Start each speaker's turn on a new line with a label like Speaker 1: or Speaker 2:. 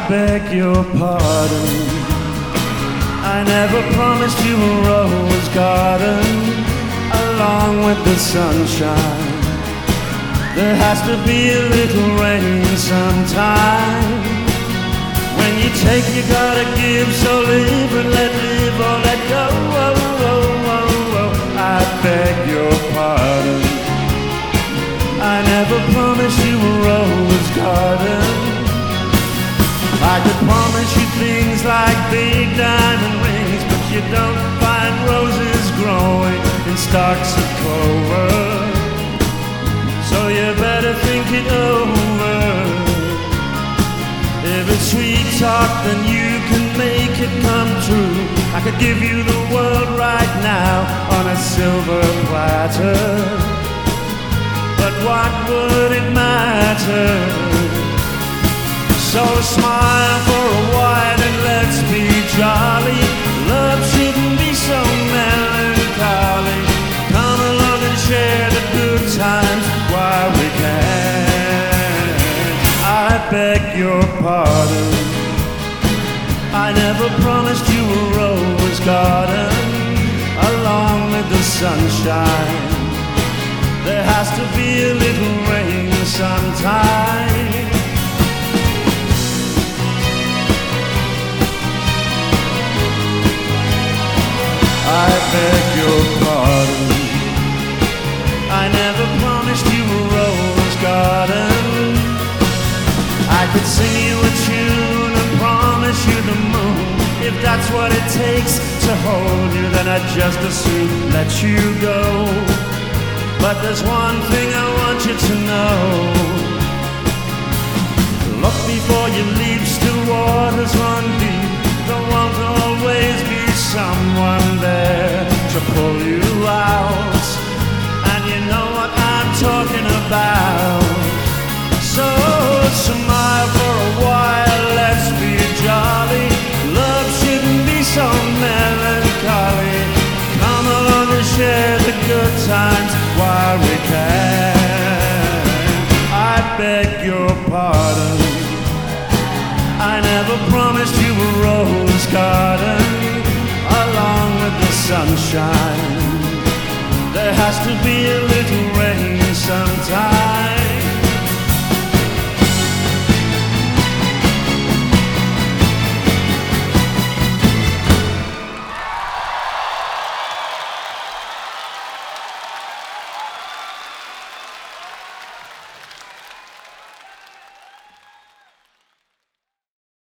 Speaker 1: beg your pardon. I never promised you a rose garden along with the sunshine. There has to be a little rain sometime. When you take, you gotta give, so live and let live or let go. Oh, oh, oh, oh. I beg your pardon. I never promised you a rose garden. I could promise you things like big diamond rings, but you don't find roses growing in stalks of clover. So you better think it over. If it's sweet talk, then you can make it come true. I could give you the world right now on a silver platter, but what would it matter? So smile for a while and let's be jolly. Love shouldn't be so melancholy. Come along and share the good times while we can. I beg your pardon. I never promised you a rose garden along with the sunshine. There has to be a little rain sometime. I beg your pardon. I never promised you a rose garden. I could sing you a tune and promise you the moon. If that's what it takes to hold you, then I'd just as soon let you go. But there's one thing I want you to know. Look before you leap, still waters run deep. There won't always be someone there to pull you out, and you know what I'm talking about. So smile for a while, let's be jolly. Love shouldn't be so melancholy. Come along and share the good times while we can. I beg your pardon. I never promised you a rose garden along with the sunshine. There has to be a little